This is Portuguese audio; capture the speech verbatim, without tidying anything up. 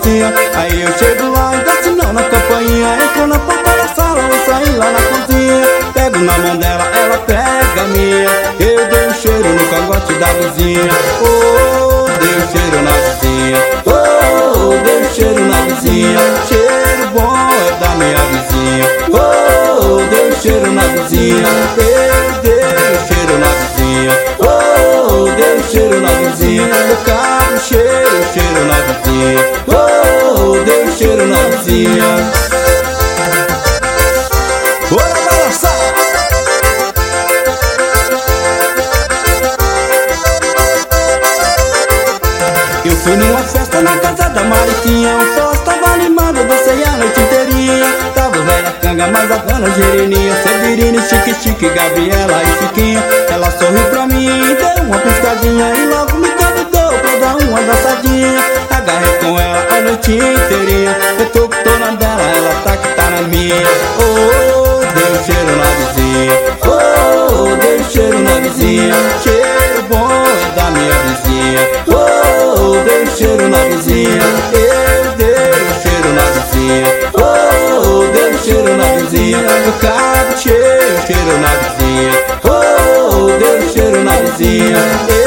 sozinha. Aí eu chego lá e desce não na campainha. Entro na porta da sala, vou sair lá na cozinha. Pego na mão dela, ela pega a minha. Eu dei um cheiro no cangote da vizinha. Oh, dei um cheiro na vizinha. Oh, dei um cheiro na vizinha. Cheiro bom é da minha vizinha. Oh, dei um cheiro na vizinha. Eu dei um cheiro na vizinha. Oh, dei um cheiro na vizinha. Eu cago cheiro, cheiro na vizinha. Oh, dei um cheiro na vizinha. Bora balançar! Eu fui numa festa na casa da Mariquinha. O sol estava animado, eu dancei a noite inteirinha. Tava velha canga, mas a dona Gerininha, Severine, Chique Chique, Gabriela e Chiquinha. Ela sorriu pra mim, deu uma piscadinha e logo me convidou pra dar uma dançadinha. Agarrei com ela a noite inteirinha. Eu tô com dona dela, ela tá que tá na minha. Oh, deu um cheiro na vizinha. Oh, deu um cheiro na vizinha. Cheiro bom é da minha vizinha. Oh, dei um cheiro na vizinha. Eu dei um cheiro na vizinha. Oh, dei um cheiro na vizinha. Eu cago cheio, cheiro na vizinha. Oh, dei um cheiro na vizinha.